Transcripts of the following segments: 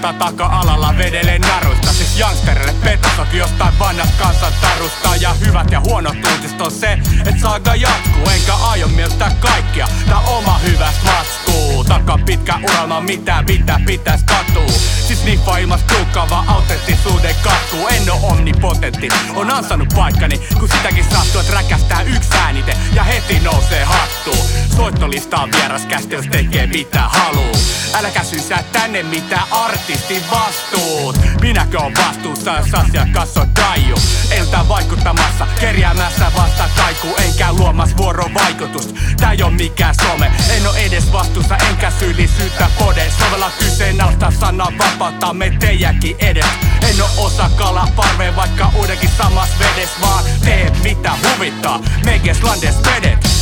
Tuolla taka-alalla vedele naruista. Siis youngsterille petosoki jostain vanhasta kansantarusta. Ja hyvät ja huonot uutiset on se, et saaga jatkuu. Enkä aio mieltää kaikkia, tää oma hyväs matskuu. Taka pitkä uralma mitä pitäis katuu. Siis niffa ilmas tuukkaava autenttisuuden katkuu. En oo omnipotentti, on ansannut paikkani. Kun sitäkin sattuu, et räkästää yks äänite ja heti nousee hattuun. Soittolista on vieras kästel tekee mitä haluu. Äläkä syysää tänne mitä artistin vastuut. Minäkö on vastuussa jos asiakas on daiju. Eltä vaikuttamassa, kerjäämässä vasta kaikuu. Enkä luomas vuorovaikutusta, tää ei oo mikään some. En oo edes vastuussa enkä syyllisyyttä pode. Sovella kyseenalaista sanaa vapauttaa me teijäkin edes. En oo osa kalaparveen vaikka uudenkin samas vedes. Vaan tee mitä huvittaa, meikäs landes vedet.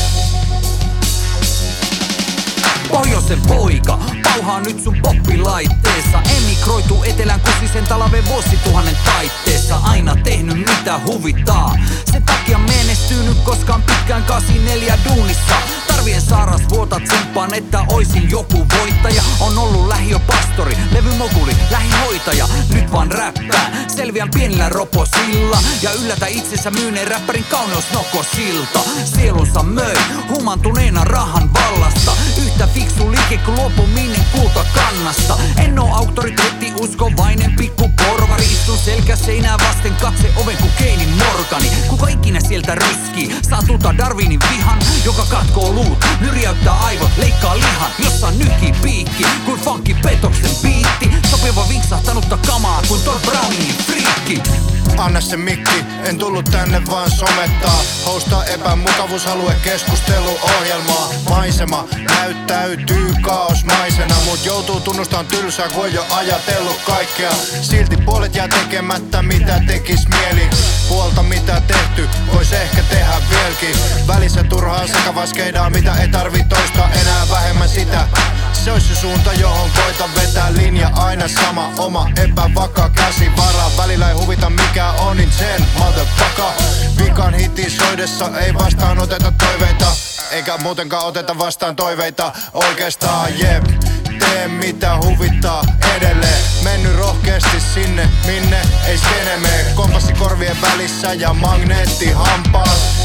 Pohjoisen poika, pauhaa nyt sun poppilaitteessa. Emigroitu etelän kusisen talven vuosituhannen taitteessa. Aina tehnyt mitä huvittaa, sen takia menestynyt koskaan pitkään 84 duunissa. Tarvien saaras vuotat tsemppaan, että oisin joku voittaja. On ollut lähiöpastori, levymoguli, lähihoitaja. Nyt vaan räppää, selviän pienillä roposilla. Ja yllätä itsensä myyneen räppärin kauneusnokosilta. Sielunsa möi, humantuneena rahan vallasta. Yhtä fiksu liike kun luopuminen kultakannasta. En oo auktoriteetti uskovainen pikku porvari. Istun selkä seinää vasten katse oven ku Keinin Morgani. Kuka ikinä sieltä ryskii, saa tuta Darwinin vihan. Joka katkoo luut, nyrjäyttää aivot, leikkaa lihan. Jossa nyhkii piikki, kun funky petoksen biitti. Sopiva vinksahtanutta kamaa, kun Thor Browningin friikki. Anna se mikki, en tullut tänne vaan somettaa. Hostaa epämukavuusalue keskusteluohjelmaa. Maisema näyttäytyy kaosmaisena, mut joutuu tunnustaan tylsää kun on jo ajatellut kaikkea. Silti puolet jää tekemättä mitä tekis mieli. Puolta mitä tehty, vois ehkä tehdä vieläkin. Välissä turhaa sekavaskeidaa mitä ei tarvi toista enää vähemmän sitä. Se ois se suunta johon koitan vetää linja aina sama. Oma epävakaa käsivara, välillä ei huvita mikä on sen motherfucker. Vikan hitin soidessa ei vastaan oteta toiveita. Eikä muutenkaan oteta vastaan toiveita oikeastaan, jep. Tee mitä huvittaa edelleen. Mennyt rohkeasti sinne minne ei skene mee. Kompassi korvien välissä ja magneetti hampaat.